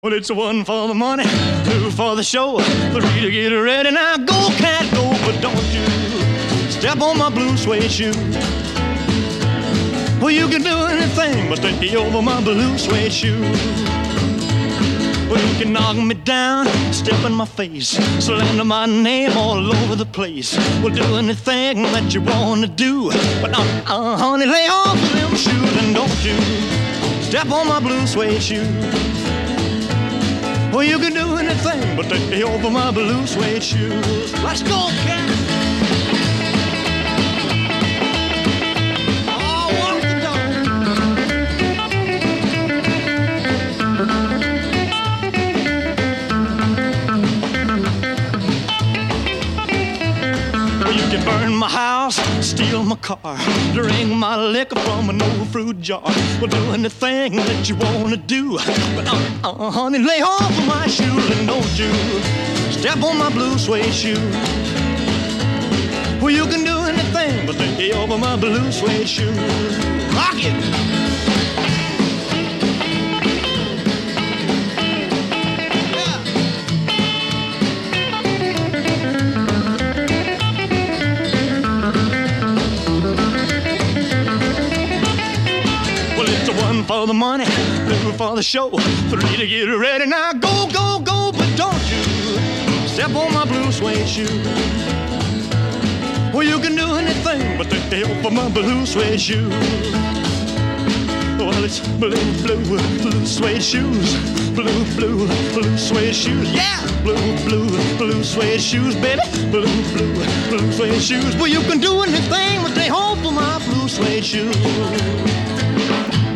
Well, it's one for the money, two for the show, three to get ready. Now go, cat, go, but don't you step on my blue suede shoe. Well, you can do anything but take me over my blue suede shoe. Well, you can knock me down, step in my face, slander my name all over the place. Well, do anything that you want to do, but honey, lay off of them shoes and don't you step on my blue suede shoe. Well, you can do anything but take me over my blue suede shoes. Let's go, cat! Oh, walk the dog. Well, you can burn my house, steal my car, drink my liquor from an old fruit jar. Well, do anything that you want to do, but honey, lay off of my shoes and don't you step on my blue suede shoe. Well, you can do anything but take me over my blue suede shoe. Rock it! One for the money, two for the show, three to get ready. Now go, go, go, but don't you step on my blue suede shoe. Well, you can do anything but take me over my blue suede shoe. Well, it's blue, blue, blue suede shoes. Blue, blue, blue suede shoes. Yeah! Blue, blue, blue suede shoes, baby. Blue, blue, blue suede shoes. Well, you can do anything but take hold for my blue suede shoes.